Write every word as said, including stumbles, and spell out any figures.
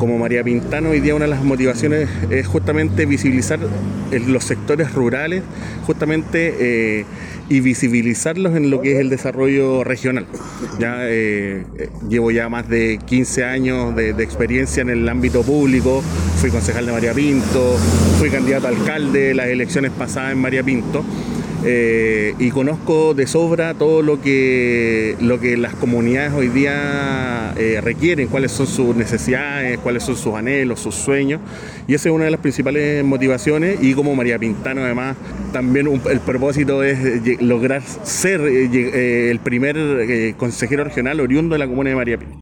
como María Pintana, hoy día una de las motivaciones es justamente visibilizar los sectores rurales, justamente eh, y visibilizarlos en lo que es el desarrollo regional. Ya eh, llevo ya más de quince años de, de experiencia en el ámbito público, fui concejal de María Pinto, fui candidato a alcalde en las elecciones pasadas en María Pinto. Eh, y conozco de sobra todo lo que, lo que las comunidades hoy día eh, requieren, cuáles son sus necesidades, cuáles son sus anhelos, sus sueños, y esa es una de las principales motivaciones. Y como María Pintana, además, también un, el propósito es eh, lograr ser eh, eh, el primer eh, consejero regional oriundo de la comuna de María Pinto.